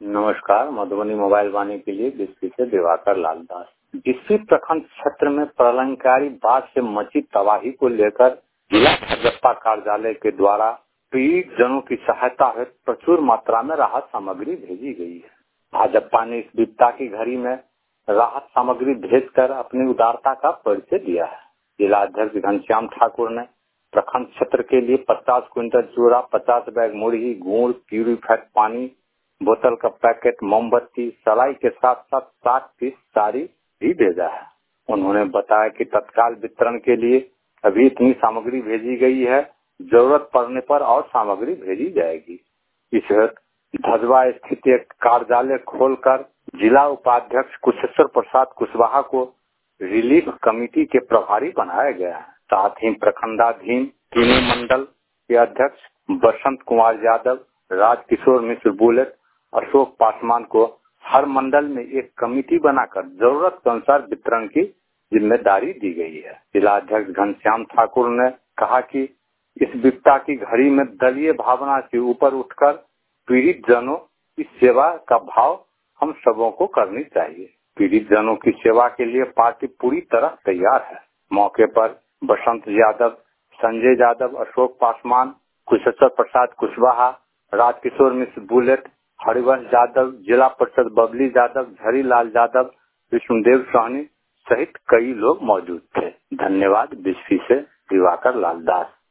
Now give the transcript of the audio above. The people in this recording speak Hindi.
नमस्कार। मधुबनी मोबाइल वाणी के लिए बिस्फी से दिवाकर लाल दास। बिस्फी प्रखंड क्षेत्र में प्रलयंकारी बाढ़ से मची तबाही को लेकर जिला भाजपा कार्यालय के द्वारा पीड़ित जनों की सहायता हेतु प्रचुर मात्रा में राहत सामग्री भेजी गई है। भाजपा ने इस विपदा की घड़ी में राहत सामग्री भेजकर अपनी उदारता का परिचय दिया है। जिला अध्यक्ष घनश्याम ठाकुर ने प्रखंड क्षेत्र के लिए 50 क्विंटल चूरा, 50 बैग मुरही, गुड़, प्यूरिफाइड पानी, बोतल का पैकेट, मोमबत्ती, सलाई के साथ साथ 60 पीस साड़ी भी भेजा है। उन्होंने बताया कि तत्काल वितरण के लिए अभी इतनी सामग्री भेजी गई है, जरूरत पड़ने पर और सामग्री भेजी जाएगी। इस हेतु धजवा स्थित एक कार्यालय खोलकर जिला उपाध्यक्ष कुशेश्वर प्रसाद कुशवाहा को रिलीफ कमेटी के प्रभारी बनाया गया है। साथ ही प्रखंडाधीन तीनों मंडल के अध्यक्ष बसंत कुमार यादव, राजकिशोर मिश्र बुलेट, अशोक पासवान को हर मंडल में एक कमेटी बनाकर जरूरत के अनुसार वितरण की जिम्मेदारी दी गई है। जिला अध्यक्ष घनश्याम ठाकुर ने कहा कि इस विपदा की घड़ी में दलीय भावना से ऊपर उठकर पीड़ित जनों की सेवा का भाव हम सबों को करनी चाहिए। पीड़ित जनों की सेवा के लिए पार्टी पूरी तरह तैयार है। मौके पर बसंत यादव, संजय यादव, अशोक पासवान, कुशेश्वर प्रसाद कुशवाहा, राजकिशोर मिश्र बुलेट, हरिवंश यादव, जिला परिषद बबली यादव, झरीलाल यादव, विष्णुदेव सोहनी सहित कई लोग मौजूद थे। धन्यवाद। बिस्फी से दिवाकर लाल दास।